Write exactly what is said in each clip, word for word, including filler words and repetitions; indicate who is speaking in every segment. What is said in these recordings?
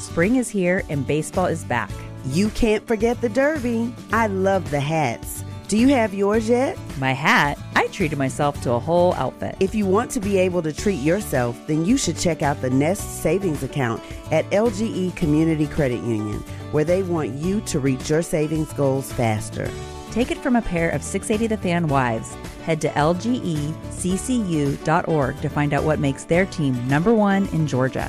Speaker 1: Spring is here and baseball is back.
Speaker 2: You can't forget the Derby. I love the hats. Do you have yours yet?
Speaker 1: My hat? I treated myself to a whole outfit.
Speaker 2: If you want to be able to treat yourself, then you should check out the Nest Savings Account at L G E Community Credit Union, where they want you to reach your savings goals faster.
Speaker 1: Take it from a pair of six eighty The Fan wives. Head to L G E C C U dot org to find out what makes their team number one in Georgia.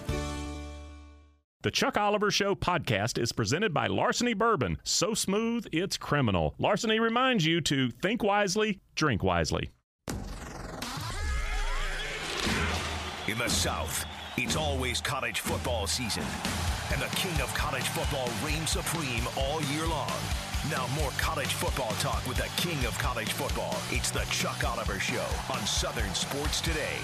Speaker 3: The Chuck Oliver Show podcast is presented by Larceny Bourbon. So smooth, it's criminal. Larceny reminds you to think wisely, drink wisely.
Speaker 4: In the South, it's always college football season. And the king of college football reigns supreme all year long. Now more college football talk with the king of college football. It's the Chuck Oliver Show on Southern Sports Today.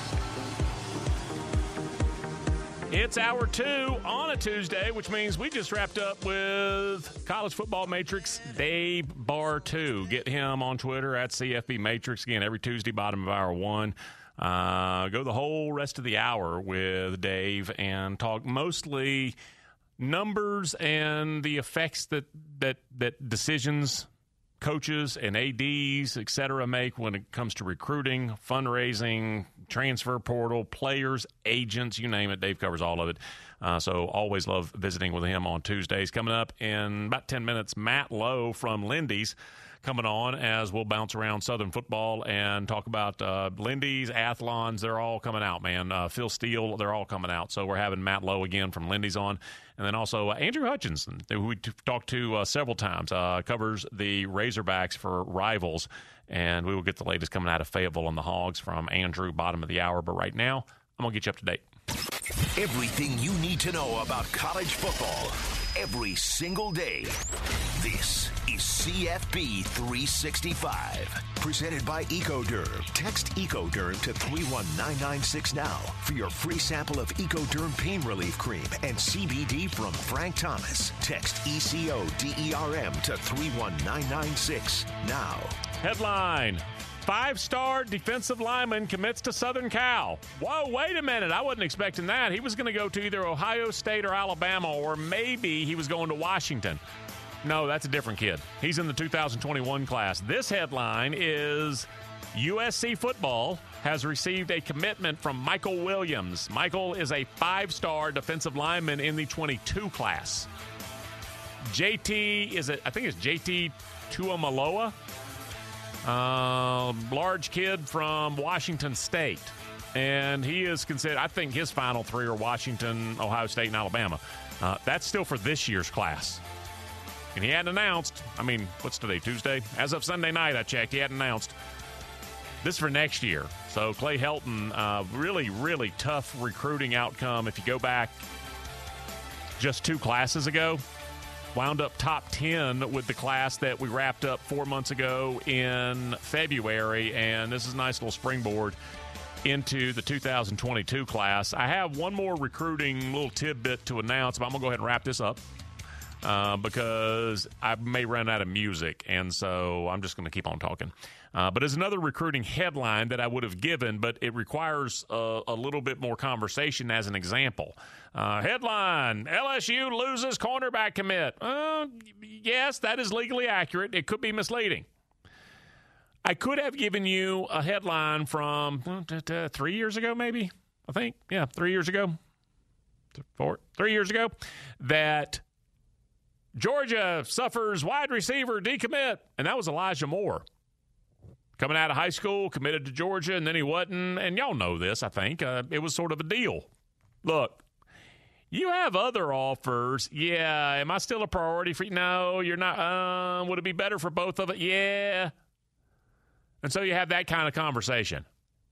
Speaker 3: It's hour two on a Tuesday, which means we just wrapped up with College Football Matrix Dave Bartoo. Get him on Twitter at C F B Matrix. Again, every Tuesday, bottom of hour one. Uh, go the whole rest of the hour with Dave and talk mostly numbers and the effects that that, that decisions, coaches and A Ds, et cetera, make when it comes to recruiting, fundraising, transfer portal, players, agents, you name it. Dave covers all of it. Uh, so always love visiting with him on Tuesdays. Coming up in about ten minutes, Matt Lowe from Lindy's coming on as we'll bounce around Southern football and talk about uh, Lindy's, Athlons. They're all coming out, man. Uh, Phil Steele, they're all coming out. So we're having Matt Lowe again from Lindy's on. And then also uh, Andrew Hutchinson, who we t- talked to uh, several times, uh, covers the Razorbacks for Rivals. And we will get the latest coming out of Fayetteville on the Hogs from Andrew, bottom of the hour. But right now, I'm going to get you up to date.
Speaker 4: Everything you need to know about college football every single day. This is C F B three sixty-five. Presented by EcoDerm. Text EcoDerm to three one nine nine six now for your free sample of EcoDerm Pain Relief Cream and C B D from Frank Thomas. Text E C O D E R M to three one nine nine six now.
Speaker 3: Headline. Five-star defensive lineman commits to Southern Cal. Whoa, wait a minute. I wasn't expecting that. He was going to go to either Ohio State or Alabama, or maybe he was going to Washington. No, that's a different kid. He's in the two thousand twenty-one class. This headline is U S C football has received a commitment from Michael Williams. Michael is a five-star defensive lineman in the twenty-two class. J T is it? I think it's J T Tuamaloa. Uh, large kid from Washington State. And he is considered, I think his final three are Washington, Ohio State, and Alabama. Uh, that's still for this year's class. And he hadn't announced, I mean, what's today, Tuesday? As of Sunday night, I checked, he hadn't announced. This is for next year. So Clay Helton, uh, really, really tough recruiting outcome. If you go back just two classes ago, wound up top ten with the class that we wrapped up four months ago in February, and this is a nice little springboard into the two thousand twenty-two class. I have one more recruiting little tidbit to announce, but I'm going to go ahead and wrap this up uh, because I may run out of music, and so I'm just going to keep on talking. Uh, but there's another recruiting headline that I would have given, but it requires a, a little bit more conversation as an example. Uh, headline, L S U loses cornerback commit. Uh, yes, that is legally accurate. It could be misleading. I could have given you a headline from uh, three years ago, maybe, I think. Yeah, three years ago. Four, three years ago, that Georgia suffers wide receiver decommit, and that was Elijah Moore. Coming out of high school, committed to Georgia, and then he wasn't. And y'all know this, I think. Uh, it was sort of a deal. Look, you have other offers. Yeah, am I still a priority for you? No, you're not. Uh, would it be better for both of it? Yeah. And so you have that kind of conversation.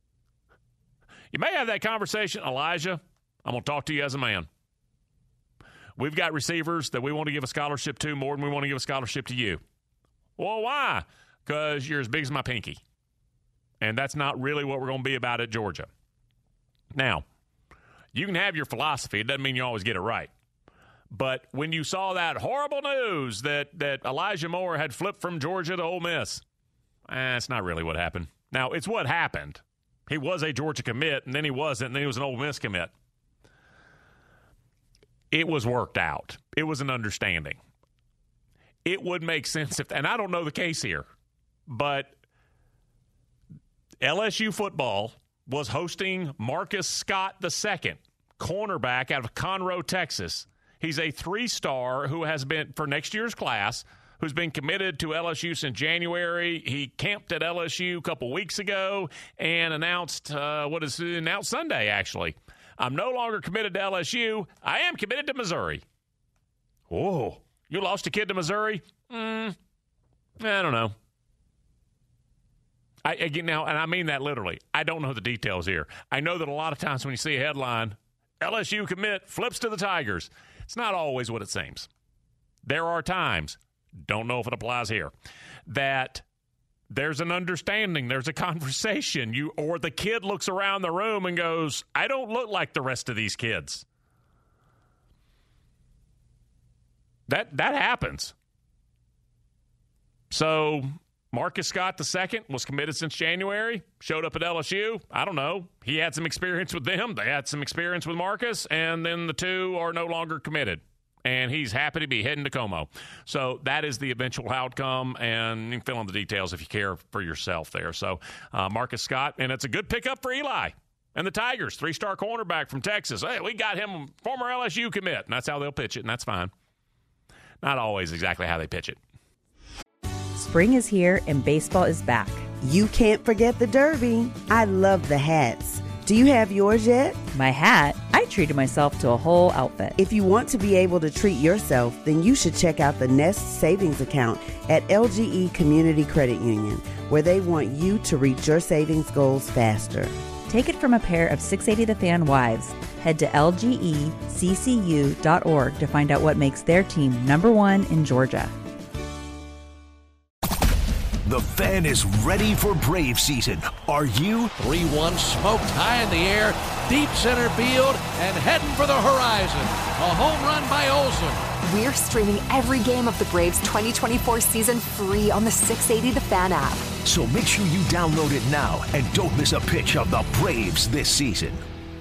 Speaker 3: You may have that conversation, Elijah. I'm going to talk to you as a man. We've got receivers that we want to give a scholarship to more than we want to give a scholarship to you. Well, why? Because you're as big as my pinky. And that's not really what we're going to be about at Georgia. Now, you can have your philosophy. It doesn't mean you always get it right. But when you saw that horrible news that, that Elijah Moore had flipped from Georgia to Ole Miss, eh, that's not really what happened. Now, it's what happened. He was a Georgia commit, and then he wasn't, and then he was an Ole Miss commit. it was worked out. It was an understanding. It would make sense if, and I don't know the case here, but L S U football was hosting Marcus Scott the second, cornerback out of Conroe, Texas. He's a three-star who has been, for next year's class, who's been committed to L S U since January. He camped at L S U a couple weeks ago and announced, uh, what is it, announced Sunday, actually. I'm no longer committed to L S U. I am committed to Missouri. Oh, you lost a kid to Missouri? Mm, I don't know. I again now, and I mean that literally. I don't know the details here. I know that a lot of times when you see a headline, L S U commit flips to the Tigers, it's not always what it seems. There are times, don't know if it applies here, that there's an understanding, there's a conversation, you or the kid looks around the room and goes, I don't look like the rest of these kids. That that happens. So Marcus Scott the second was committed since January, showed up at L S U. I don't know. He had some experience with them. They had some experience with Marcus, and then the two are no longer committed. And he's happy to be heading to Como. So that is the eventual outcome, and you can fill in the details if you care for yourself there. So uh, Marcus Scott, and it's a good pickup for Eli and the Tigers, three-star cornerback from Texas. Hey, we got him, former L S U commit, and that's how they'll pitch it, and that's fine. Not always exactly how they pitch it.
Speaker 1: Spring is here and baseball is back.
Speaker 2: You can't forget the Derby. I love the hats. Do you have yours yet?
Speaker 1: My hat? I treated myself to a whole outfit.
Speaker 2: If you want to be able to treat yourself, then you should check out the Nest Savings Account at L G E Community Credit Union, where they want you to reach your savings goals faster.
Speaker 1: Take it from a pair of six eighty The Fan wives. Head to L G E C C U dot org to find out what makes their team number one in Georgia.
Speaker 4: The Fan is ready for Brave season. Are you?
Speaker 5: three one smoked high in the air, deep center field, and heading for the horizon. A home run by Olsen.
Speaker 6: We're streaming every game of the Braves twenty twenty-four season free on the six eighty The Fan app.
Speaker 4: So make sure you download it now and don't miss a pitch of the Braves this season.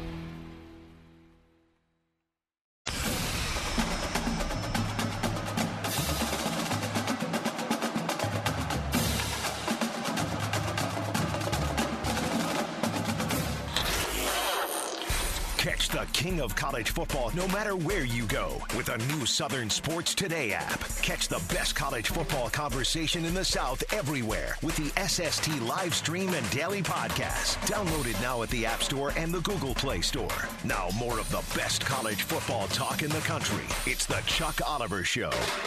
Speaker 4: Catch the king of college football no matter where you go with a new Southern Sports Today app. Catch the best college football conversation in the South everywhere with the S S T live stream and daily podcast. Download it now at the App Store and the Google Play Store. Now more of the best college football talk in the country. It's the Chuck Oliver Show.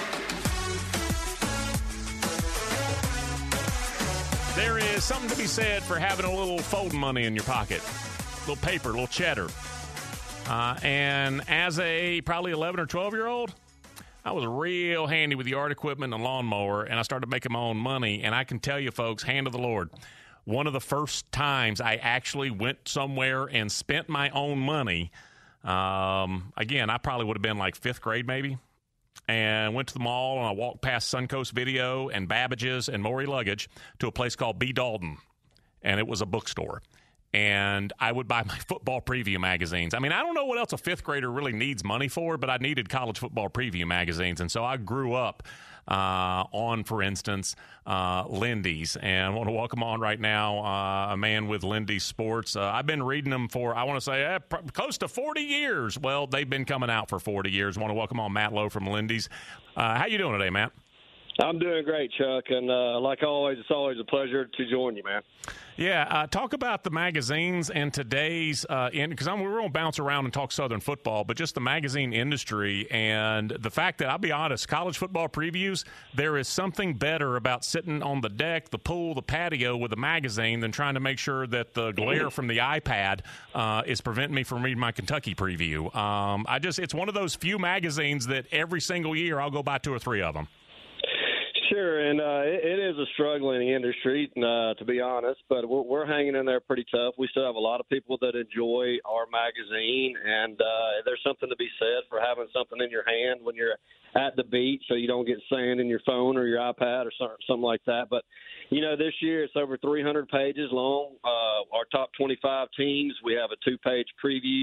Speaker 3: There is something to be said for having a little folding money in your pocket. A little paper, a little cheddar. Uh, and as a probably eleven or twelve-year-old, I was real handy with yard equipment and a lawnmower, and I started making my own money. And I can tell you, folks, hand of the Lord, one of the first times I actually went somewhere and spent my own money, um, again, I probably would have been like fifth grade maybe, and went to the mall, and I walked past Suncoast Video and Babbage's and Maury Luggage to a place called B. Dalton, and it was a bookstore. And I would buy my football preview magazines. I mean, I don't know what else a fifth grader really needs money for, but I needed college football preview magazines. And so I grew up uh, on, for instance, uh, Lindy's. And I want to welcome on right now uh, a man with Lindy's Sports. Uh, I've been reading them for, I want to say, eh, pr- close to forty years. Well, they've been coming out for forty years. I want to welcome on Matt Lowe from Lindy's. Uh, how you doing today, Matt?
Speaker 7: I'm doing great, Chuck, and uh, like always, it's always a pleasure to join you, man.
Speaker 3: Yeah, uh, talk about the magazines and today's uh, – because we're going to bounce around and talk Southern football, but just the magazine industry and the fact that, I'll be honest, college football previews, there is something better about sitting on the deck, the pool, the patio with a magazine than trying to make sure that the glare from the iPad uh, is preventing me from reading my Kentucky preview. Um, I just – it's one of those few magazines that every single year I'll go buy two or three of them.
Speaker 7: Sure, and uh, it, it is a struggling industry, uh, to be honest, but we're, we're hanging in there pretty tough. We still have a lot of people that enjoy our magazine, and uh, there's something to be said for having something in your hand when you're at the beach so you don't get sand in your phone or your iPad or something like that. But, you know, this year it's over three hundred pages long. Uh, our top twenty-five teams, we have a two-page preview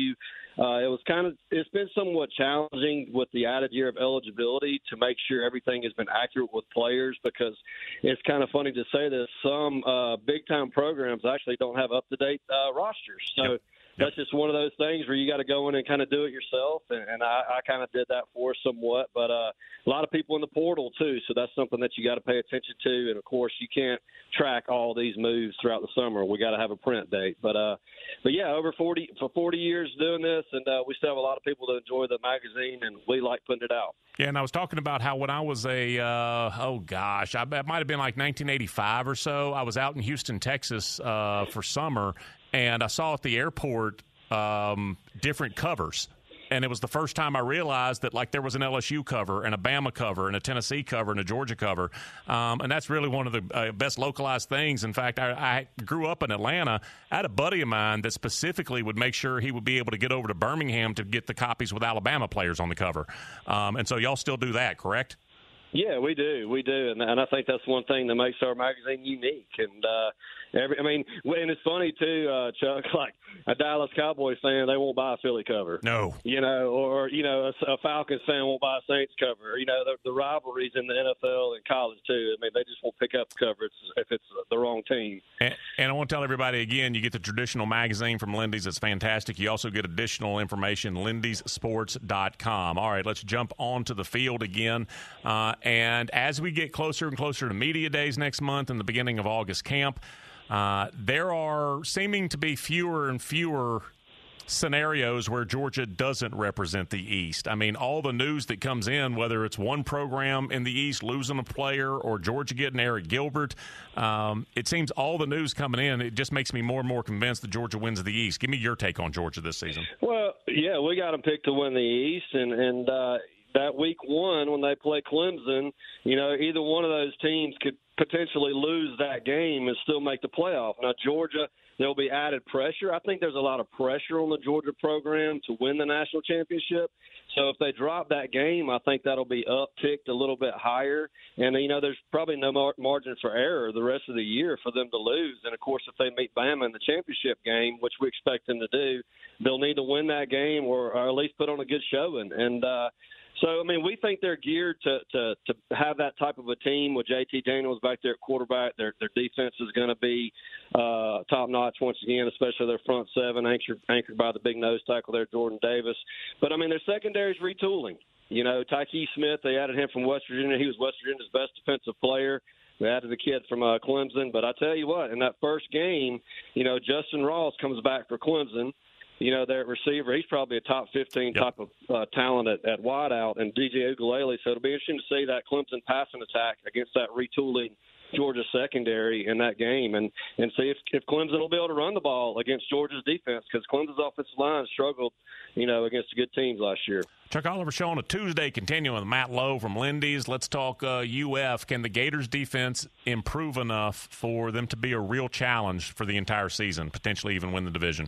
Speaker 7: uh, it was kind of it's been somewhat challenging with the added year of eligibility to make sure everything has been accurate with players, because it's kind of funny to say this. Some uh, big time programs actually don't have up to date uh, rosters, so. Yep. That's just one of those things where you got to go in and kind of do it yourself, and, and I, I kind of did that for us somewhat. But uh, a lot of people in the portal too, so that's something that you got to pay attention to. And of course, you can't track all these moves throughout the summer. We got to have a print date. But uh, but yeah, over forty for forty years doing this, and uh, we still have a lot of people that enjoy the magazine, and we like putting it out.
Speaker 3: Yeah, and I was talking about how when I was a uh, oh gosh, I it might have been like nineteen eighty-five or so. I was out in Houston, Texas, uh, for summer. And I saw at the airport um, different covers. And it was the first time I realized that, like, there was an L S U cover and a Bama cover and a Tennessee cover and a Georgia cover. Um, and that's really one of the uh, best localized things. In fact, I, I grew up in Atlanta. I had a buddy of mine that specifically would make sure he would be able to get over to Birmingham to get the copies with Alabama players on the cover. Um, and so y'all still do that, correct?
Speaker 7: Yeah, we do. We do. And, and I think that's one thing that makes our magazine unique. And, uh, every, I mean, and it's funny, too, uh, Chuck, like a Dallas Cowboys fan, they won't buy a Philly cover.
Speaker 3: No.
Speaker 7: You know, or, you know, a, a Falcons fan won't buy a Saints cover. You know, the, the rivalries in the N F L and college, too. I mean, they just won't pick up the cover if it's the wrong team.
Speaker 3: And, and I want to tell everybody, again, you get the traditional magazine from Lindy's. It's fantastic. You also get additional information, lindys sports dot com. All right, let's jump onto the field again. Uh, And as we get closer and closer to media days next month and the beginning of August camp, uh, there are seeming to be fewer and fewer scenarios where Georgia doesn't represent the East. I mean, all the news that comes in, whether it's one program in the East losing a player or Georgia getting Eric Gilbert, um, it seems all the news coming in, it just makes me more and more convinced that Georgia wins the East. Give me your take on Georgia this season.
Speaker 7: Well, yeah, we got them picked to win the East, and, and uh, that week one when they play Clemson, you know, either one of those teams could potentially lose that game and still make the playoff. Now, Georgia, there'll be added pressure. I think there's a lot of pressure on the Georgia program to win the national championship. So if they drop that game, I think that'll be upticked a little bit higher. And, you know, there's probably no mar- margin for error the rest of the year for them to lose. And, of course, if they meet Bama in the championship game, which we expect them to do, they'll need to win that game or, or at least put on a good showing. And, uh, So, I mean, we think they're geared to, to, to have that type of a team with J T Daniels back there at quarterback. Their their defense is going to be uh, top-notch once again, especially their front seven, anchored, anchored by the big nose tackle there, Jordan Davis. But, I mean, their secondary is retooling. You know, Tyke Smith, they added him from West Virginia. He was West Virginia's best defensive player. They added the kid from uh, Clemson. But I tell you what, in that first game, you know, Justin Ross comes back for Clemson. You know, their receiver, he's probably a top fifteen yep. type of uh, talent at, at wideout, and D J Ukulele. So it'll be interesting to see that Clemson passing attack against that retooling Georgia secondary in that game, and, and see if, if Clemson will be able to run the ball against Georgia's defense, because Clemson's offensive line struggled, you know, against good teams last year.
Speaker 3: Chuck Oliver Show on a Tuesday, continuing with Matt Lowe from Lindy's. Let's talk uh, U F. Can the Gators' defense improve enough for them to be a real challenge for the entire season, potentially even win the division?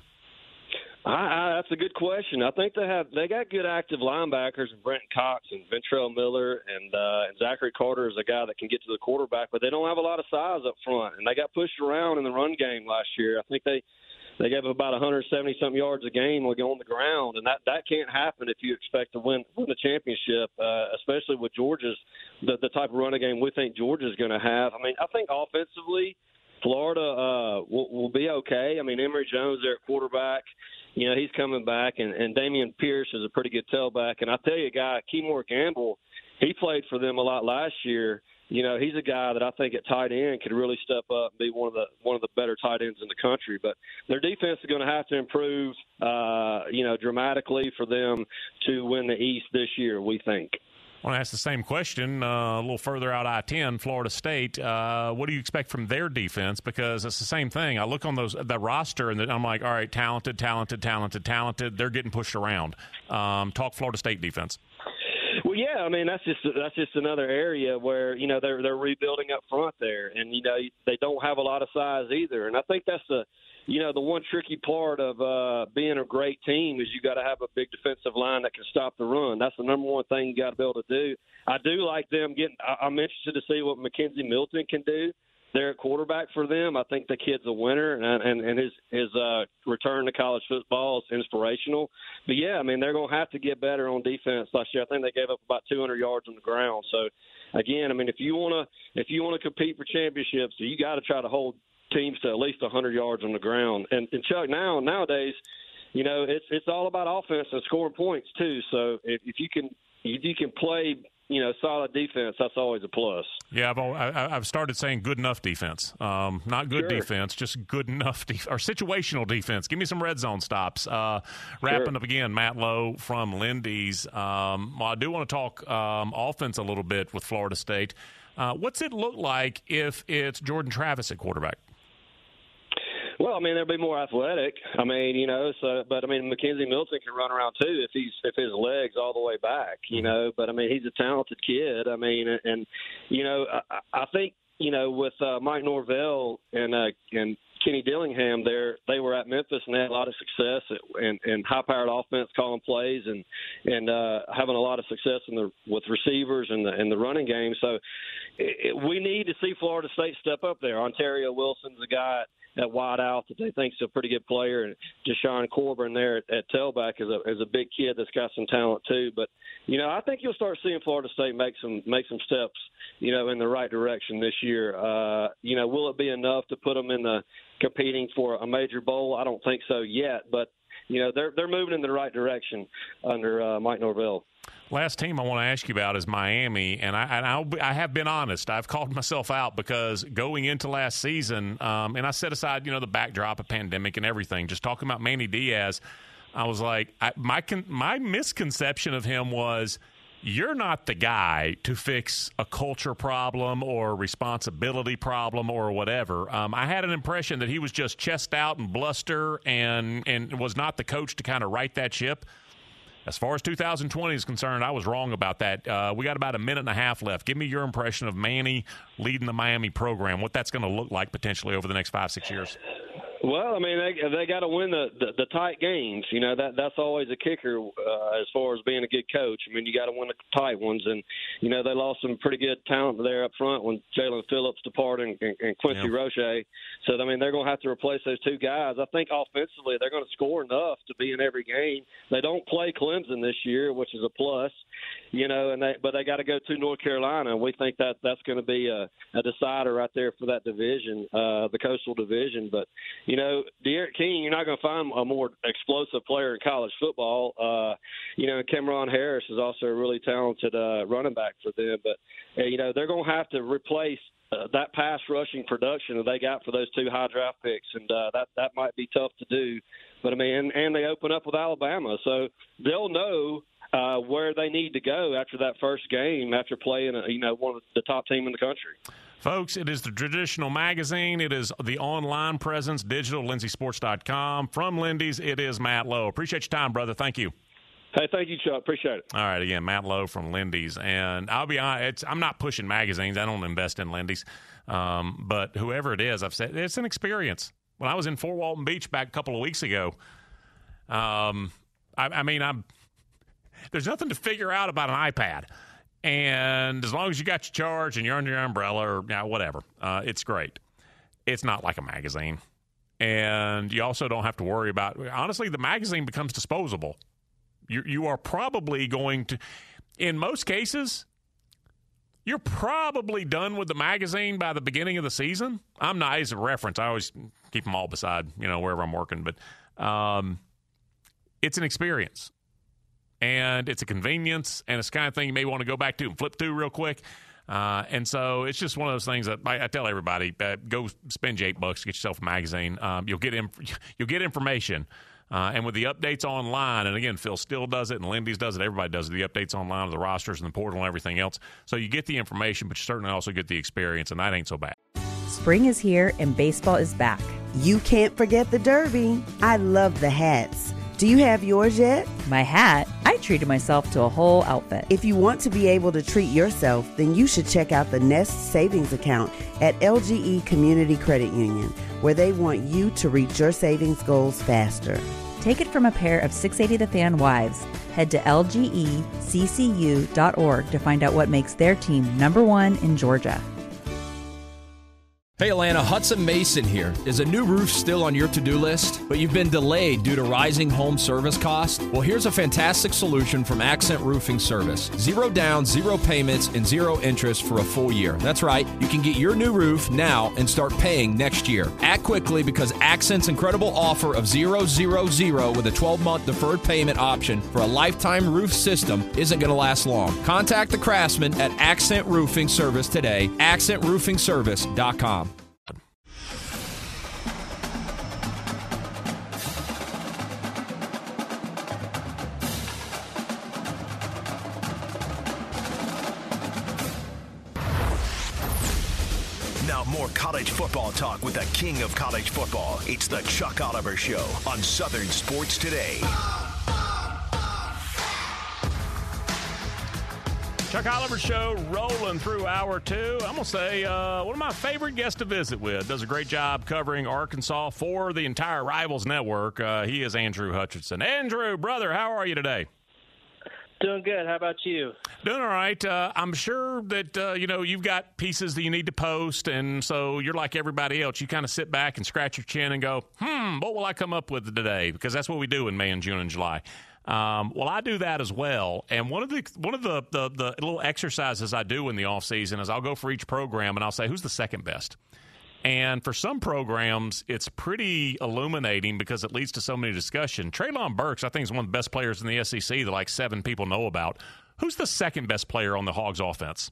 Speaker 7: I, I, that's a good question. I think they have they got good active linebackers, Brent Cox and Ventrell Miller, and uh, and Zachary Carter is a guy that can get to the quarterback, but they don't have a lot of size up front, and they got pushed around in the run game last year. I think they they gave about one hundred seventy something yards a game on the ground, and that, that can't happen if you expect to win win the championship, uh, especially with Georgia's the, the type of running game we think Georgia's going to have. I mean, I think offensively, Florida uh, will, will be okay. I mean, Emory Jones there at quarterback. You know, he's coming back, and, and Damian Pierce is a pretty good tailback. And I'll tell you a guy, Keymore Gamble, he played for them a lot last year. You know, he's a guy that I think at tight end could really step up and be one of the one of the better tight ends in the country. But their defense is going to have to improve, uh, you know, dramatically for them to win the East this year, we think.
Speaker 3: I want to ask the same question uh, a little further out I ten, Florida State. Uh, what do you expect from their defense? Because it's the same thing. I look on those the roster, and I'm like, all right, talented, talented, talented, talented. They're getting pushed around. Um, talk Florida State defense.
Speaker 7: Well, yeah, I mean that's just that's just another area where you know they're they're rebuilding up front there, and you know they don't have a lot of size either, and I think that's the. You know, the one tricky part of uh, being a great team is you got to have a big defensive line that can stop the run. That's the number one thing you got to be able to do. I do like them getting – I'm interested to see what Mackenzie Milton can do. there at quarterback for them. I think the kid's a winner, and and, and his his uh, return to college football is inspirational. But yeah, I mean they're going to have to get better on defense last year. I think they gave up about two hundred yards on the ground. So again, I mean if you want to if you want to compete for championships, you got to try to hold teams to at least one hundred yards on the ground. And, and Chuck, now nowadays, you know it's it's all about offense and scoring points too. So if, if you can if you can play, you know, solid defense, that's always a plus.
Speaker 3: Yeah, I've I, I've started saying good enough defense, um, not good
Speaker 7: Sure.
Speaker 3: defense, just good enough def- or situational defense. Give me some red zone stops. Uh, wrapping
Speaker 7: Sure.
Speaker 3: up again, Matt Lowe from Lindy's. Um, well, I do want to talk um, offense a little bit with Florida State. Uh, what's it look like if it's Jordan Travis at quarterback?
Speaker 7: Well, I mean, they'll be more athletic. I mean, you know, so but I mean, Mackenzie Milton can run around too if he's if his legs all the way back, you know. But I mean, he's a talented kid. I mean, and, and you know, I, I think you know with uh, Mike Norvell and uh, and Kenny Dillingham, there they were at Memphis and they had a lot of success at, and, and high-powered offense calling plays and and uh, having a lot of success in the with receivers and the and the running game. So it, we need to see Florida State step up there. Ontario Wilson's a guy at wide out that they think's a pretty good player, and Deshaun Corbin there at, at tailback is a is a big kid that's got some talent too. But you know, I think you'll start seeing Florida State make some make some steps, you know, in the right direction this year. Uh, you know, will it be enough to put them in the competing for a major bowl? I don't think so yet, but you know, they're they're moving in the right direction under uh, Mike Norvell.
Speaker 3: Last team I want to ask you about is Miami, and I and I'll be, I have been honest. I've called myself out because going into last season, um, and I set aside, you know, the backdrop of pandemic and everything, just talking about Manny Diaz, I was like, I, my con, my misconception of him was, you're not the guy to fix a culture problem or a responsibility problem or whatever. Um, I had an impression that he was just chest out and bluster and and was not the coach to kind of right that ship. As far as two thousand twenty is concerned, I was wrong about that. Uh, we got about a minute and a half left. Give me your impression of Manny leading the Miami program, what that's going to look like potentially over the next five, six years.
Speaker 7: Well, I mean, they they got to win the, the the tight games. You know, that that's always a kicker uh, as far as being a good coach. I mean, you got to win the tight ones, and you know they lost some pretty good talent there up front when Jalen Phillips departed and, and Quincy
Speaker 3: Yeah.
Speaker 7: Roche. So I mean, they're going to have to replace those two guys. I think offensively they're going to score enough to be in every game. They don't play Clemson this year, which is a plus. You know, and they but they got to go to North Carolina. We think that that's going to be a, a decider right there for that division, uh, the Coastal Division. But you know, De'Aaron King, you're not going to find a more explosive player in college football. Uh, you know, Cameron Harris is also a really talented uh, running back for them. But uh, you know, they're going to have to replace uh, that pass rushing production that they got for those two high draft picks, and uh, that that might be tough to do. But I mean, and, and they open up with Alabama, so they'll know Uh, where they need to go after that first game, after playing, a, you know, one of the top team in the country.
Speaker 3: Folks, it is the traditional magazine. It is the online presence, digital, lindsay sports dot com. From Lindy's, it is Matt Lowe. Appreciate your time, brother. Thank you.
Speaker 7: Hey, thank you, Chuck. Appreciate it.
Speaker 3: All right, again, Matt Lowe from Lindy's. And I'll be honest, it's, I'm not pushing magazines. I don't invest in Lindy's. Um, but whoever it is, I've said, it's an experience. When I was in Fort Walton Beach back a couple of weeks ago, um, I, I mean, I'm there's nothing to figure out about an iPad. And as long as you got your charge and you're under your umbrella or you know, whatever, uh, it's great. It's not like a magazine. And you also don't have to worry about – honestly, the magazine becomes disposable. You, you are probably going to – in most cases, you're probably done with the magazine by the beginning of the season. I'm not – as a reference, I always keep them all beside, you know, wherever I'm working. But um, it's an experience. And it's a convenience, and it's the kind of thing you may want to go back to and flip through real quick. Uh, and so it's just one of those things that I, I tell everybody: uh, go spend you eight bucks to get yourself a magazine. Um, you'll get inf- you'll get information, uh, and with the updates online. And again, Phil Still does it, and Lindy's does it. Everybody does it. The updates online, the rosters, and the portal, and everything else. So you get the information, but you certainly also get the experience, and that ain't so bad.
Speaker 1: Spring is here, and baseball is back.
Speaker 2: You can't forget the Derby. I love the hats. Do you have yours yet?
Speaker 1: My hat? I treated myself to a whole outfit.
Speaker 2: If you want to be able to treat yourself, then you should check out the Nest Savings Account at L G E Community Credit Union, where they want you to reach your savings goals faster.
Speaker 1: Take it from a pair of six eighty The Fan wives. Head to L G E C C U dot org to find out what makes their team number one in Georgia.
Speaker 8: Hey Atlanta, Hudson Mason here. Is a new roof still on your to-do list, but you've been delayed due to rising home service costs? Well, here's a fantastic solution from Accent Roofing Service. Zero down, zero payments, and zero interest for a full year. That's right. You can get your new roof now and start paying next year. Act quickly because Accent's incredible offer of zero, zero, zero with a twelve-month deferred payment option for a lifetime roof system isn't going to last long. Contact the craftsman at Accent Roofing Service today, accent roofing service dot com.
Speaker 4: Now more college football talk with the king of college football. It's the Chuck Oliver Show on Southern Sports Today.
Speaker 3: Chuck Oliver Show rolling through hour two. I'm going to say uh, one of my favorite guests to visit with. Does a great job covering Arkansas for the entire Rivals Network. Uh, he is Andrew Hutchinson. Andrew, brother, how are you today?
Speaker 9: Doing good. How about you?
Speaker 3: Doing all right. Uh, I'm sure that, uh, you know, you've got pieces that you need to post, and so you're like everybody else. You kind of sit back and scratch your chin and go, hmm, what will I come up with today? Because that's what we do in May and June and July. Um, well, I do that as well, and one of the one of the, the, the little exercises I do in the off season is I'll go for each program, and I'll say, who's the second best? And for some programs, it's pretty illuminating because it leads to so many discussion. Treylon Burks, I think, is one of the best players in the S E C that like seven people know about. Who's the second best player on the Hogs offense?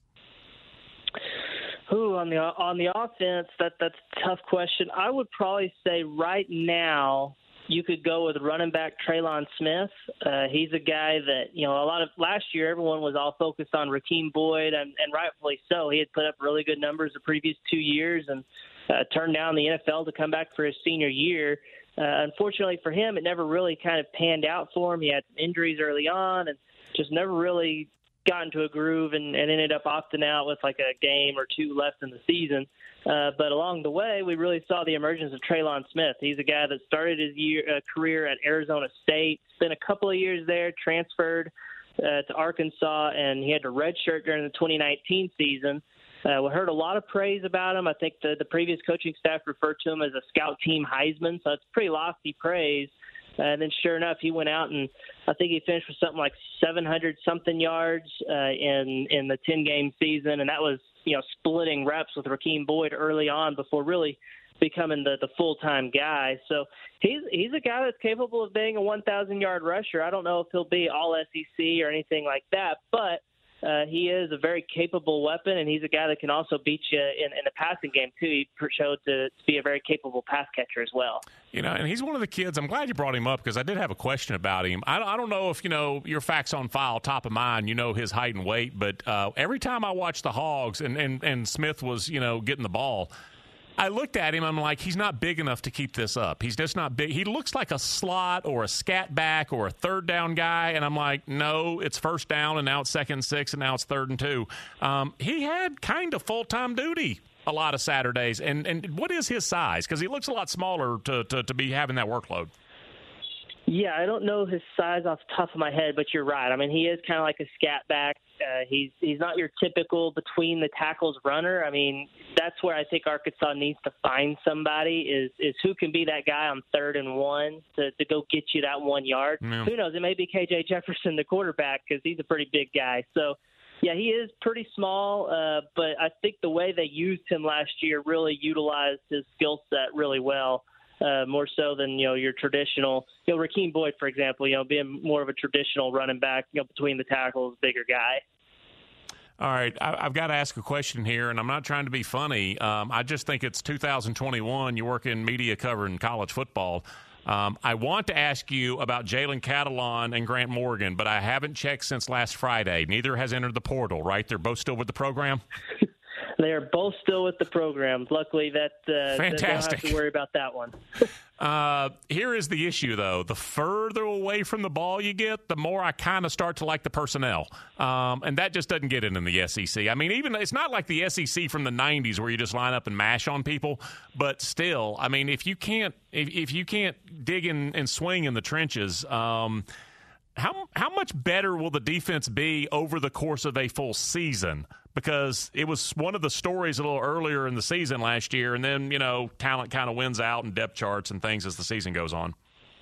Speaker 9: Who on the on the offense? That that's a tough question. I would probably say right now you could go with running back Treylon Smith. Uh, he's a guy that, you know, a lot of last year everyone was all focused on Rakeem Boyd, and, and rightfully so. He had put up really good numbers the previous two years and uh, turned down the N F L to come back for his senior year. Uh, unfortunately for him, it never really kind of panned out for him. He had injuries early on and just never really got into a groove and, and ended up opting out with like a game or two left in the season. Uh, but along the way, we really saw the emergence of Treylon Smith. He's a guy that started his year, uh, career at Arizona State, spent a couple of years there, transferred uh, to Arkansas, and he had to redshirt during the twenty nineteen season. Uh, we heard a lot of praise about him. I think the, the previous coaching staff referred to him as a scout team Heisman, so it's pretty lofty praise. Uh, and then sure enough, he went out and I think he finished with something like seven hundred something yards uh, in in the ten-game season, and that was, you know, splitting reps with Rakeem Boyd early on before really becoming the, the full-time guy. So he's he's a guy that's capable of being a one thousand yard rusher. I don't know if he'll be all S E C or anything like that, but uh, he is a very capable weapon, and he's a guy that can also beat you in, in the passing game, too. He showed to, to be a very capable pass catcher as well.
Speaker 3: You know, and he's one of the kids, I'm glad you brought him up because I did have a question about him. I, I don't know if, you know, your facts on file, top of mind, you know his height and weight, but uh, every time I watch the Hogs and, and, and Smith was, you know, getting the ball, I looked at him, I'm like, he's not big enough to keep this up. He's just not big. He looks like a slot or a scat back or a third down guy, and I'm like, no, it's first down, and now it's second and six, and now it's third and two. Um, he had kind of full-time duty a lot of Saturdays. And, and what is his size? Because he looks a lot smaller to, to, to be having that workload.
Speaker 9: Yeah, I don't know his size off the top of my head, but you're right. I mean, he is kind of like a scat back. Uh, he's he's not your typical between the tackles runner. I mean, that's where I think Arkansas needs to find somebody is is who can be that guy on third and one to, to go get you that one yard. Yeah. Who knows? It may be K J Jefferson, the quarterback, because he's a pretty big guy. So, yeah, he is pretty small, uh, but I think the way they used him last year really utilized his skill set really well. Uh, more so than, you know, your traditional, you know, Rakeem Boyd, for example, you know, being more of a traditional running back, you know, between the tackles, bigger guy.
Speaker 3: All right, I, I've got to ask a question here, and I'm not trying to be funny. Um, I just think it's two thousand twenty-one. You work in media covering college football. Um, I want to ask you about Jalen Catalon and Grant Morgan, but I haven't checked since last Friday. Neither has entered the portal, right? They're both still with the program?
Speaker 9: They are both still with the program. Luckily, that uh,
Speaker 3: Fantastic.
Speaker 9: They don't have to worry about that one.
Speaker 3: uh, here is the issue, though. The further away from the ball you get, the more I kind of start to like the personnel. Um, and that just doesn't get it in the S E C. I mean, even it's not like the S E C from the nineties where you just line up and mash on people. But still, I mean, if you can't if, if you can't dig in and swing in the trenches, um, how how much better will the defense be over the course of a full season? because it was one of the stories a little earlier in the season last year, and then, you know, talent kind of wins out and depth charts and things as the season goes on.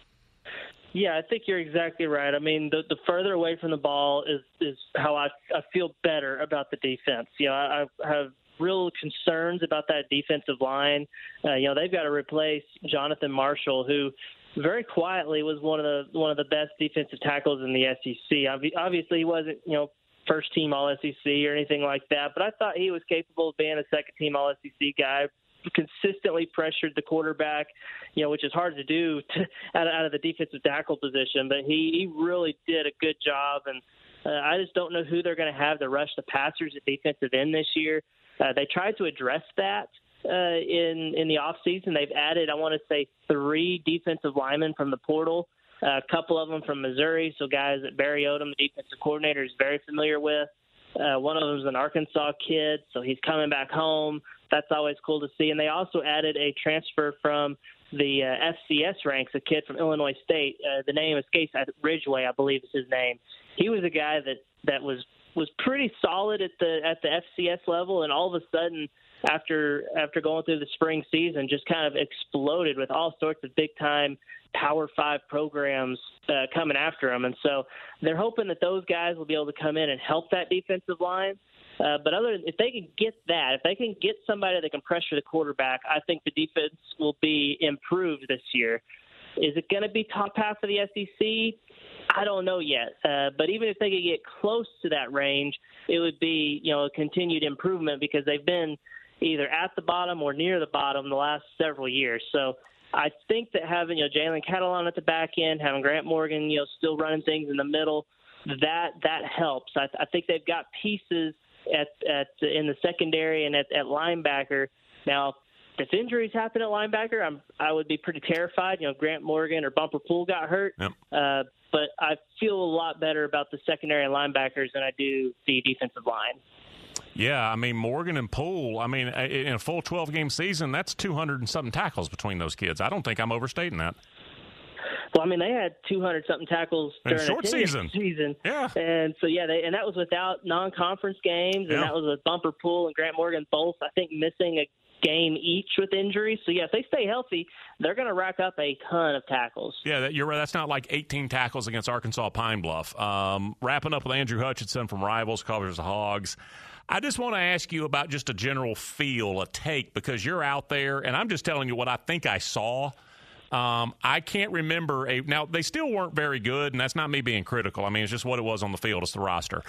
Speaker 9: Yeah, I think you're exactly right. I mean, the, the further away from the ball is, is how I, I feel better about the defense. You know, I, I have real concerns about that defensive line. Uh, you know, they've got to replace Jonathan Marshall, who very quietly was one of the one of the best defensive tackles in the S E C. Obviously, he wasn't, you know, first team All S E C or anything like that, but I thought he was capable of being a second team All S E C guy. Consistently pressured the quarterback, you know, which is hard to do to, out, of, out of the defensive tackle position. But he, he really did a good job, and uh, I just don't know who they're going to have to rush the passers at defensive end this year. Uh, they tried to address that uh, in in the offseason. They've added, I want to say, three defensive linemen from the portal, uh, a couple of them from Missouri, so guys that Barry Odom, the defensive coordinator, is very familiar with. Uh, one of them is an Arkansas kid, so he's coming back home. That's always cool to see. And they also added a transfer from the uh, F C S ranks, a kid from Illinois State. Uh, the name escapes, Ridgeway, I believe is his name. He was a guy that, that was, was pretty solid at the at the F C S level, and all of a sudden, after after going through the spring season, just kind of exploded with all sorts of big-time Power Five programs uh, coming after him. And so they're hoping that those guys will be able to come in and help that defensive line. Uh, but other if they can get that, if they can get somebody that can pressure the quarterback, I think the defense will be improved this year. Is it going to be top half of the S E C? I don't know yet. Uh, but even if they could get close to that range, it would be, you know, a continued improvement because they've been either at the bottom or near the bottom the last several years. So I think that having, you know, Jalen Catalon at the back end, having Grant Morgan, you know, still running things in the middle, that that helps. I, I think they've got pieces at at in the secondary and at, at linebacker. Now, if injuries happen at linebacker, I'm I would be pretty terrified. You know, Grant Morgan or Bumper Poole got hurt.
Speaker 3: Yep.
Speaker 9: Uh, but I feel a lot better about the secondary and linebackers than I do the defensive line.
Speaker 3: Yeah, I mean, Morgan and Poole, I mean, in a full twelve-game season, that's two hundred and something tackles between those kids. I don't think I'm overstating that.
Speaker 9: Well, I mean, they had two hundred something tackles during
Speaker 3: a short
Speaker 9: a
Speaker 3: season.
Speaker 9: season.
Speaker 3: Yeah.
Speaker 9: And so, yeah, they, and that was without non-conference games, and
Speaker 3: yeah.
Speaker 9: that was with Bumper Poole and Grant Morgan both, I think, missing a game each with injuries. So, yeah, if they stay healthy, they're going to rack up a ton of tackles.
Speaker 3: Yeah, that, you're right. That's not like eighteen tackles against Arkansas Pine Bluff. Um, wrapping up with Andrew Hutchinson from Rivals, covers the Hogs. I just want to ask you about just a general feel, a take, because you're out there, and I'm just telling you what I think I saw. Um, I can't remember. A, now, they still weren't very good, and that's not me being critical. I mean, it's just what it was on the field. It's the roster.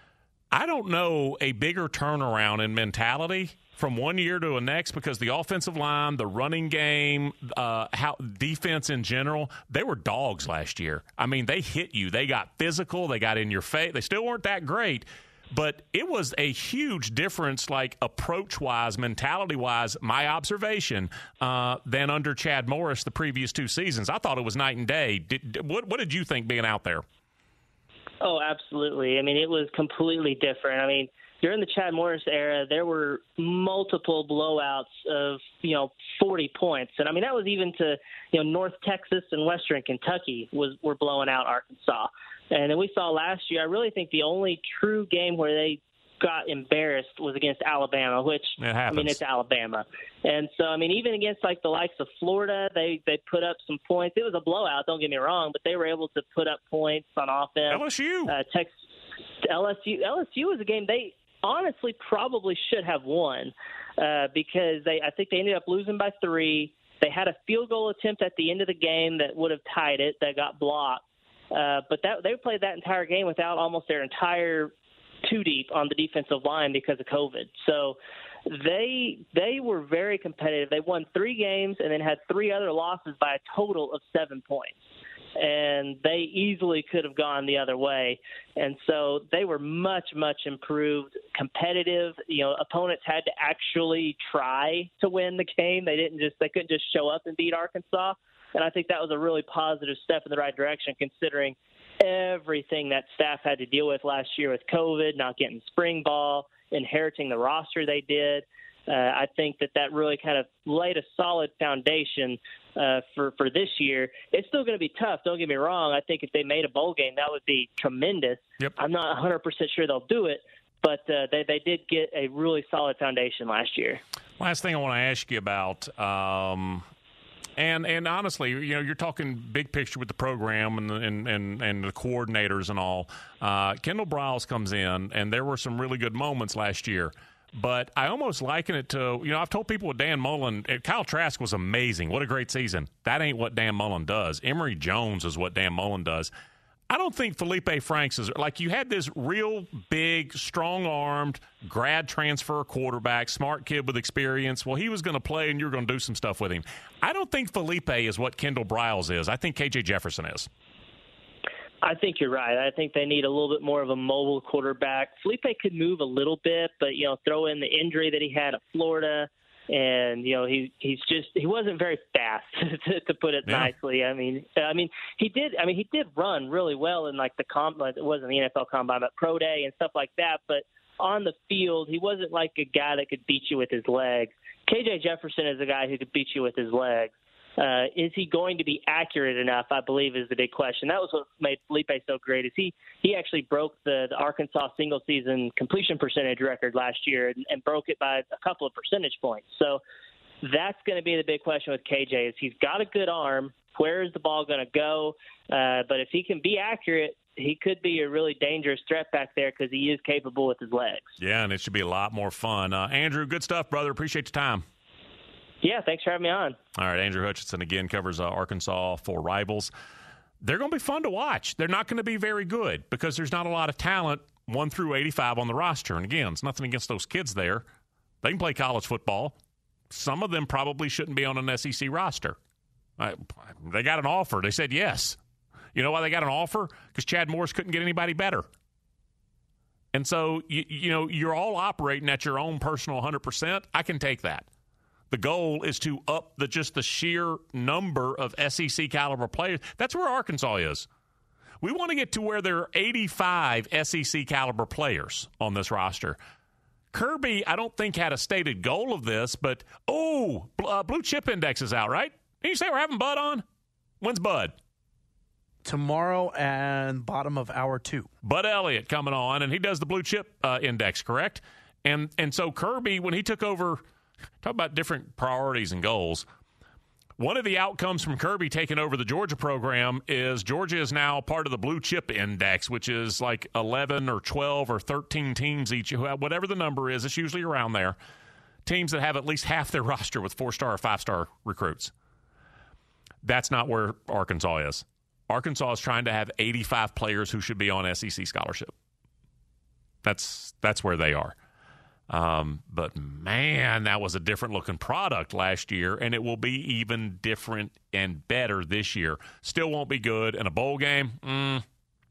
Speaker 3: I don't know a bigger turnaround in mentality from one year to the next because the offensive line, the running game, uh, how defense in general, they were dogs last year. I mean, they hit you. They got physical. They got in your face. They still weren't that great. But it was a huge difference, like approach-wise, mentality-wise, my observation, uh, than under Chad Morris the previous two seasons. I thought it was night and day. Did, what, what did you think being out there?
Speaker 9: Oh, absolutely. I mean, it was completely different. I mean, during the Chad Morris era, there were multiple blowouts of, you know, forty points. And, I mean, that was even to, you know, North Texas and Western Kentucky was were blowing out Arkansas. And then we saw last year, I really think the only true game where they got embarrassed was against Alabama, which, I mean, it's Alabama. And so, I mean, even against, like, the likes of Florida, they, they put up some points. It was a blowout, don't get me wrong, but they were able to put up points on offense.
Speaker 3: L S U.
Speaker 9: Uh, Texas, L S U. L S U was a game they honestly probably should have won uh, because they I think they ended up losing by three. They had a field goal attempt at the end of the game that would have tied it that got blocked. Uh, but that they played that entire game without almost their entire two deep on the defensive line because of COVID. So they they were very competitive. They won three games and then had three other losses by a total of seven points. And they easily could have gone the other way. And so they were much, much improved, competitive. You know, opponents had to actually try to win the game. They didn't just they couldn't just show up and beat Arkansas. And I think that was a really positive step in the right direction, considering everything that staff had to deal with last year with COVID, not getting spring ball, inheriting the roster they did. Uh, I think that that really kind of laid a solid foundation uh, for, for this year. It's still going to be tough, don't get me wrong. I think if they made a bowl game, that would be tremendous.
Speaker 3: Yep.
Speaker 9: I'm not one hundred percent sure they'll do it, but uh, they, they did get a really solid foundation last year.
Speaker 3: Last thing I want to ask you about, um, and and honestly, you know, you're talking big picture with the program and the, and, and, and the coordinators and all. Uh, Kendall Briles comes in, and there were some really good moments last year. But I almost liken it to, you know, I've told people with Dan Mullen, Kyle Trask was amazing. What a great season. That ain't what Dan Mullen does. Emory Jones is what Dan Mullen does. I don't think Felipe Franks is, like, you had this real big, strong-armed, grad transfer quarterback, smart kid with experience. Well, he was going to play, and you were going to do some stuff with him. I don't think Felipe is what Kendall Briles is. I think K J Jefferson is.
Speaker 9: I think you're right. I think they need a little bit more of a mobile quarterback. Felipe could move a little bit, but, you know, throw in the injury that he had at Florida. And, you know, he he's just he wasn't very fast, to, to put it yeah. nicely. I mean, I mean, he did. I mean, he did run really well in like the comp. It wasn't the N F L combine, but pro day and stuff like that. But on the field, he wasn't like a guy that could beat you with his legs. K J Jefferson is a guy who could beat you with his legs. Uh, is he going to be accurate enough, I believe, is the big question. That was what made Felipe so great, is he he actually broke the, the Arkansas single-season completion percentage record last year and, and broke it by a couple of percentage points. So that's going to be the big question with K J, is he's got a good arm. Where is the ball going to go? Uh, but if he can be accurate, he could be a really dangerous threat back there because he is capable with his legs.
Speaker 3: Yeah, and it should be a lot more fun. Uh, Andrew, good stuff, brother. Appreciate your time.
Speaker 9: Yeah, thanks for having me on.
Speaker 3: All right, Andrew Hutchinson again covers uh, Arkansas for Rivals. They're going to be fun to watch. They're not going to be very good because there's not a lot of talent one through eighty-five on the roster. And again, it's nothing against those kids there. They can play college football. Some of them probably shouldn't be on an S E C roster. Uh, they got an offer. They said yes. You know why they got an offer? Because Chad Morris couldn't get anybody better. And so, you, you know, you're all operating at your own personal one hundred percent. I can take that. The goal is to up the just the sheer number of S E C caliber players. That's where Arkansas is. We want to get to where there are eighty-five S E C caliber players on this roster. Kirby, I don't think, had a stated goal of this, but, oh, uh, Blue Chip Index is out, right? Did you say we're having Bud on? When's Bud?
Speaker 10: Tomorrow and bottom of hour two.
Speaker 3: Bud Elliott coming on, and he does the Blue Chip uh, Index, correct? And and so Kirby, when he took over – talk about different priorities and goals. One of the outcomes from Kirby taking over the Georgia program is Georgia is now part of the Blue Chip Index, which is like eleven or twelve or thirteen teams each, whatever the number is. It's usually around there. Teams that have at least half their roster with four-star or five-star recruits. That's not where Arkansas is. Arkansas is trying to have eighty-five players who should be on S E C scholarship. That's that's where they are. Um, but, man, that was a different-looking product last year, and it will be even different and better this year. Still won't be good in a bowl game. Mm.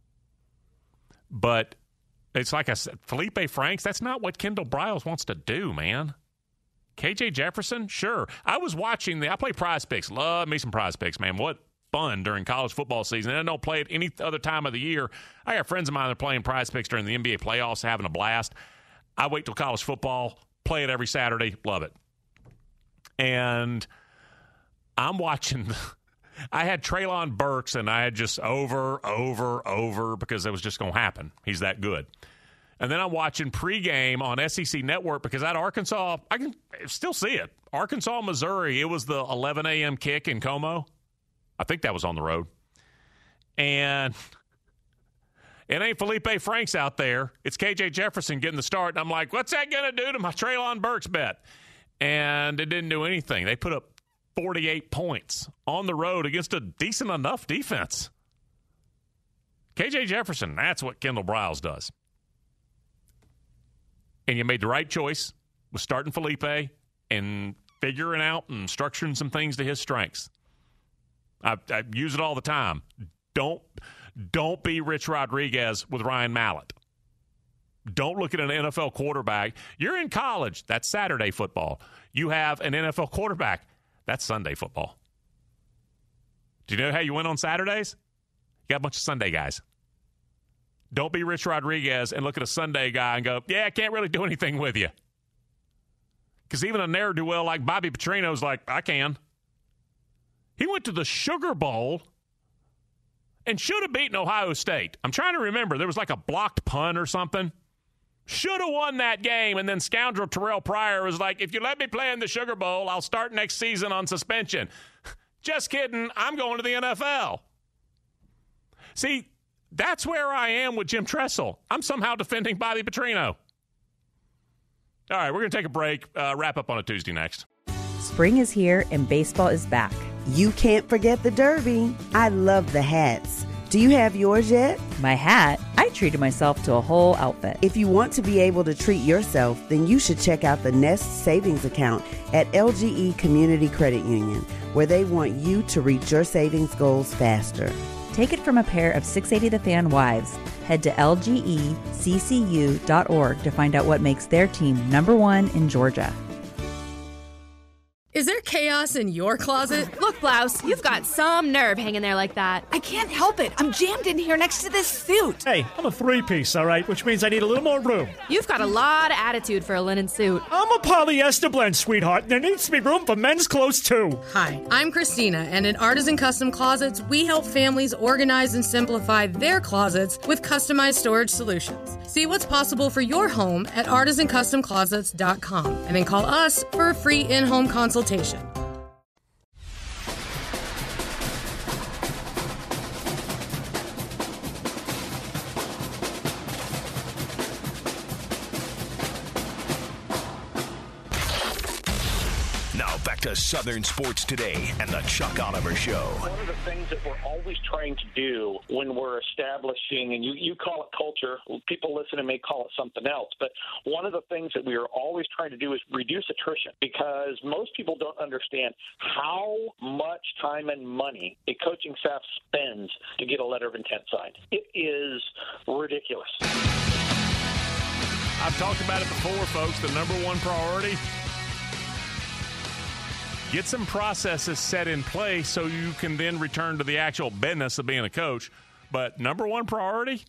Speaker 3: But it's like I said, Felipe Franks, that's not what Kendall Briles wants to do, man. K J Jefferson, sure. I was watching the – I play Prize Picks. Love me some Prize Picks, man. What fun during college football season. And I don't play it any other time of the year. I got friends of mine that are playing Prize Picks during the N B A playoffs, having a blast. I wait till college football, play it every Saturday, love it. And I'm watching – I had Treylon Burks, and I had just over, over, over because it was just going to happen. He's that good. And then I'm watching pregame on S E C Network because at Arkansas, I can still see it. Arkansas, Missouri, it was the eleven a.m. kick in Como. I think that was on the road. And – it ain't Felipe Franks out there. It's K J Jefferson getting the start. And I'm like, what's that going to do to my Treylon Burks bet? And it didn't do anything. They put up forty-eight points on the road against a decent enough defense. K J Jefferson, that's what Kendall Briles does. And you made the right choice with starting Felipe and figuring out and structuring some things to his strengths. I, I use it all the time. Don't... Don't be Rich Rodriguez with Ryan Mallett. Don't look at an N F L quarterback. You're in college. That's Saturday football. You have an N F L quarterback. That's Sunday football. Do you know how you win on Saturdays? You got a bunch of Sunday guys. Don't be Rich Rodriguez and look at a Sunday guy and go, yeah, I can't really do anything with you. Because even a ne'er-do-well like Bobby Petrino's like, I can. He went to the Sugar Bowl and should have beaten Ohio State. I'm trying to remember. There was like a blocked punt or something. Should have won that game, and then scoundrel Terrell Pryor was like, if you let me play in the Sugar Bowl, I'll start next season on suspension. Just kidding. I'm going to the N F L. See, that's where I am with Jim Tressel. I'm somehow defending Bobby Petrino. All right, we're going to take a break, uh, wrap up on a Tuesday next.
Speaker 1: Spring is here and baseball is back.
Speaker 2: You can't forget the Derby. I love the hats. Do you have yours yet?
Speaker 1: My hat? I treated myself to a whole outfit.
Speaker 2: If you want to be able to treat yourself, then you should check out the Nest Savings Account at L G E Community Credit Union, where they want you to reach your savings goals faster.
Speaker 1: Take it from a pair of six eighty The Fan wives. Head to L G E C C U dot org to find out what makes their team number one in Georgia.
Speaker 11: Is there chaos in your closet?
Speaker 12: Look, Blouse, you've got some nerve hanging there like that.
Speaker 13: I can't help it. I'm jammed in here next to this suit.
Speaker 14: Hey, I'm a three-piece, all right, which means I need a little more room.
Speaker 12: You've got a lot of attitude for a linen suit.
Speaker 14: I'm a polyester blend, sweetheart. There needs to be room for men's clothes, too.
Speaker 11: Hi, I'm Christina, and at Artisan Custom Closets, we help families organize and simplify their closets with customized storage solutions. See what's possible for your home at artisan custom closets dot com, and then call us for a free in-home consultation.
Speaker 4: Now back to Southern Sports Today and the Chuck Oliver Show.
Speaker 15: One of the things that we're always trying to do when we're establishing, and you, you call it culture, people listening may call it something else, but one of the things that we are always trying to do is reduce attrition, because most people don't understand how much time and money a coaching staff spends to get a letter of intent signed. It is ridiculous.
Speaker 3: I've talked about it before, folks. The number one priority, get some processes set in place so you can then return to the actual business of being a coach. But number one priority,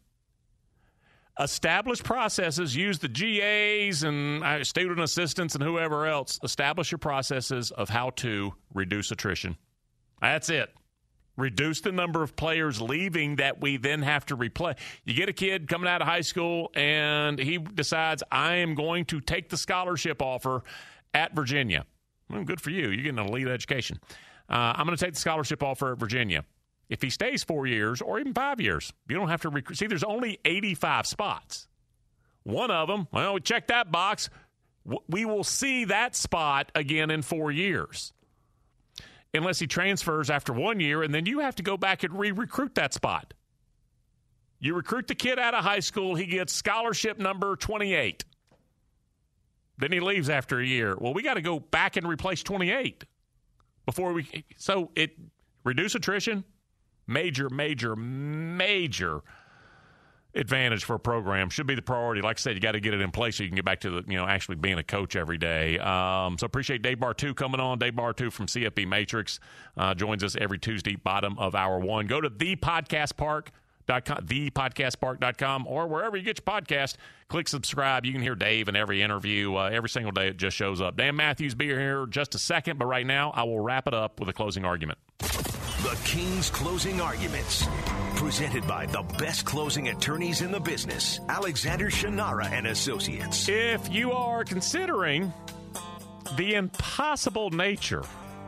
Speaker 3: establish processes. Use the G As and uh, student assistants and whoever else. Establish your processes of how to reduce attrition. That's it. Reduce the number of players leaving that we then have to replace. You get a kid coming out of high school and he decides, I am going to take the scholarship offer at Virginia. Well, good for you. You're getting an elite education. Uh, I'm going to take the scholarship offer at Virginia. If he stays four years or even five years, you don't have to recruit. See, there's only eighty-five spots. One of them, well, we check that box. We will see that spot again in four years. Unless he transfers after one year, and then you have to go back and re-recruit that spot. You recruit the kid out of high school, he gets scholarship number twenty-eight. Then he leaves after a year. Well, we got to go back and replace twenty-eight before we. So it reduce attrition, major, major, major advantage for a program. Should be the priority. Like I said, you got to get it in place so you can get back to the, you know, actually being a coach every day. Um, so appreciate Dave Bartu coming on. Dave Bartu from C F B Matrix uh, joins us every Tuesday, bottom of hour one. Go to the podcast park dot com, the podcast park dot com, or wherever you get your podcast. Click subscribe. You can hear Dave in every interview. Uh, every single day it just shows up. Dan Matthews be here just a second, but right now I will wrap it up with a closing argument.
Speaker 4: The King's Closing Arguments, presented by the best closing attorneys in the business, Alexander Shannara and Associates.
Speaker 3: If you are considering the impossible nature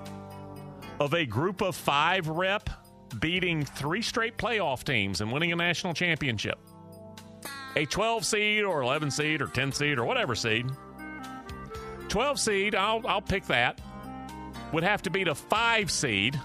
Speaker 3: of a group of five rep beating three straight playoff teams and winning a national championship, a twelve seed or eleven seed or ten seed or whatever seed, twelve seed, I'll, I'll pick that, would have to beat a five seed,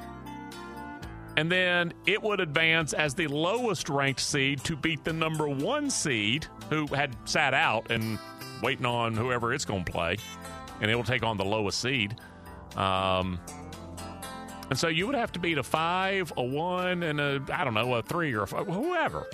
Speaker 3: and then it would advance as the lowest ranked seed to beat the number one seed who had sat out and waiting on whoever it's going to play, and it will take on the lowest seed. Um, and so you would have to beat a five, a one, and a, I don't know, a three or a five, whoever.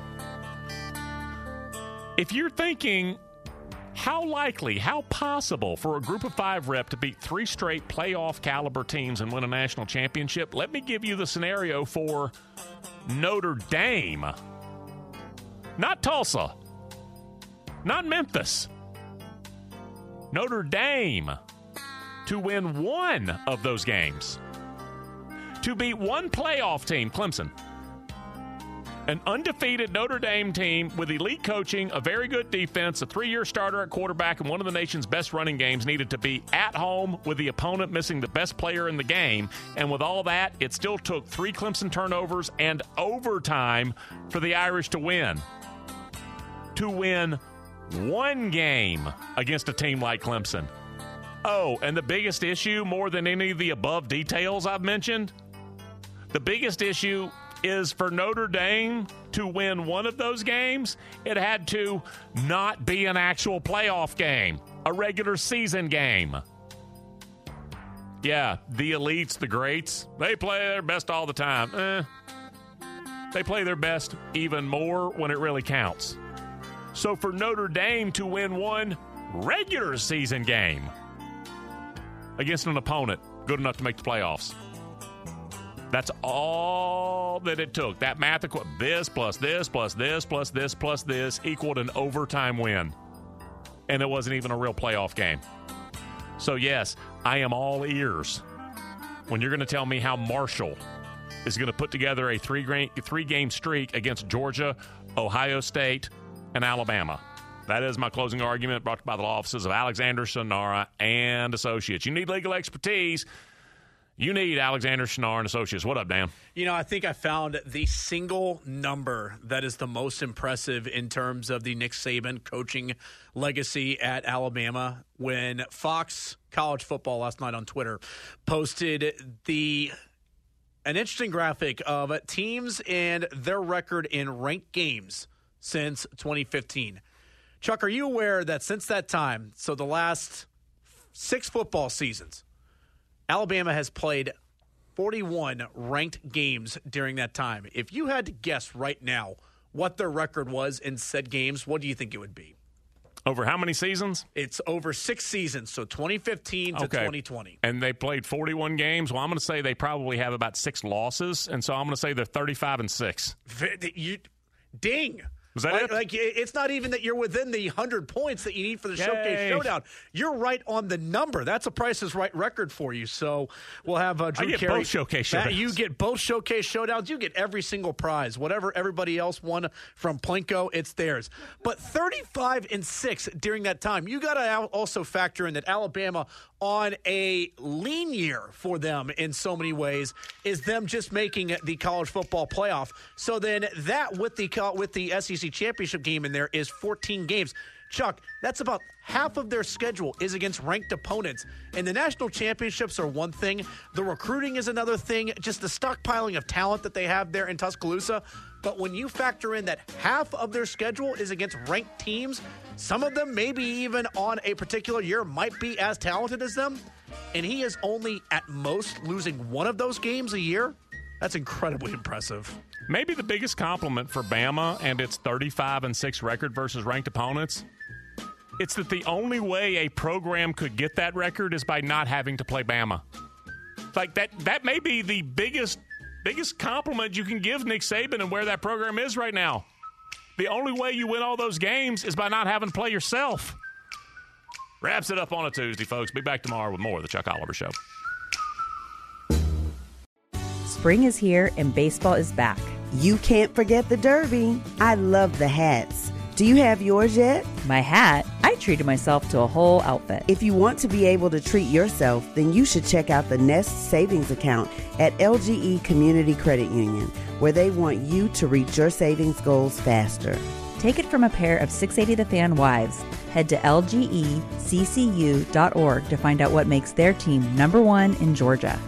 Speaker 3: If you're thinking, how likely, how possible for a group of five rep to beat three straight playoff caliber teams and win a national championship, let me give you the scenario for Notre Dame. Not Tulsa. Not Memphis. Notre Dame to win one of those games. To beat one playoff team, Clemson. An undefeated Notre Dame team with elite coaching, a very good defense, a three-year starter at quarterback, and one of the nation's best running games needed to be at home with the opponent missing the best player in the game. And with all that, it still took three Clemson turnovers and overtime for the Irish to win. To win one game against a team like Clemson. Oh, and the biggest issue, more than any of the above details I've mentioned, the biggest issue is for Notre Dame to win one of those games, it had to not be an actual playoff game, a regular season game. Yeah, the elites, the greats, they play their best all the time. Eh, they play their best even more when it really counts. So for Notre Dame to win one regular season game against an opponent good enough to make the playoffs, that's all that it took. That math, this plus this plus this plus this plus this equaled an overtime win. And it wasn't even a real playoff game. So, yes, I am all ears when you're going to tell me how Marshall is going to put together a three-game three-game streak against Georgia, Ohio State, and Alabama. That is my closing argument, brought to you by the law offices of Alexander Shannara and Associates. You need legal expertise. You need Alexander Shannara and Associates. What up, Dan?
Speaker 10: You know, I think I found the single number that is the most impressive in terms of the Nick Saban coaching legacy at Alabama when Fox College Football last night on Twitter posted the an interesting graphic of teams and their record in ranked games since twenty fifteen. Chuck, are you aware that since that time, so the last six football seasons, Alabama has played forty-one ranked games during that time? If you had to guess right now what their record was in said games, what do you think it would be?
Speaker 3: Over how many seasons?
Speaker 10: It's over six seasons, so twenty fifteen to
Speaker 3: okay.
Speaker 10: twenty twenty.
Speaker 3: And they played forty-one games. Well, I'm going to say they probably have about six losses, and so I'm going to say they're thirty-five and six.
Speaker 10: You, ding.
Speaker 3: Was that
Speaker 10: like,
Speaker 3: it?
Speaker 10: Like, it's not even that you're within the one hundred points that you need for the
Speaker 3: Yay.
Speaker 10: Showcase Showdown. You're right on the number. That's a Price is Right record for you. So we'll have uh, Drew
Speaker 3: I get
Speaker 10: Carey.
Speaker 3: both Showcase
Speaker 10: That,
Speaker 3: Showdowns.
Speaker 10: you get both Showcase Showdowns. You get every single prize. Whatever everybody else won from Plinko, it's theirs. But thirty-five and six during that time. You got to also factor in that Alabama, on a lean year for them in so many ways, is them just making the college football playoff. So then that with the with the S E C championship game in there is fourteen games. Chuck, that's about half of their schedule is against ranked opponents. And the national championships are one thing. The recruiting is another thing. Just the stockpiling of talent that they have there in Tuscaloosa. But when you factor in that half of their schedule is against ranked teams, some of them maybe even on a particular year might be as talented as them, and he is only at most losing one of those games a year, that's incredibly impressive.
Speaker 3: Maybe the biggest compliment for Bama and its thirty-five and six record versus ranked opponents, it's that the only way a program could get that record is by not having to play Bama. Like that that may be the biggest biggest compliment you can give Nick Saban and where that program is right now. The only way you win all those games is by not having to play yourself. Wraps it up on a Tuesday, folks. Be back tomorrow with more of the Chuck Oliver Show.
Speaker 1: Spring is here and baseball is back.
Speaker 2: You can't forget the Derby. I love the hats. Do you have yours yet?
Speaker 1: My hat? I treated myself to a whole outfit.
Speaker 2: If you want to be able to treat yourself, then you should check out the Nest Savings Account at L G E Community Credit Union, where they want you to reach your savings goals faster.
Speaker 1: Take it from a pair of six eighty The Fan wives. Head to L G E C C U dot org to find out what makes their team number one in Georgia.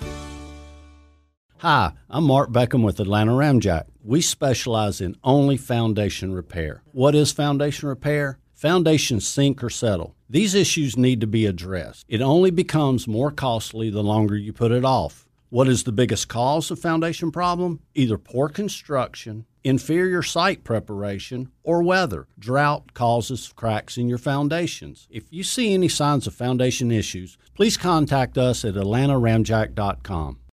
Speaker 16: Hi, I'm Mark Beckham with Atlanta Ramjack. We specialize in only foundation repair. What is foundation repair? Foundations sink or settle. These issues need to be addressed. It only becomes more costly the longer you put it off. What is the biggest cause of foundation problem? Either poor construction, inferior site preparation, or weather. Drought causes cracks in your foundations. If you see any signs of foundation issues, please contact us at Atlanta Ramjack dot com.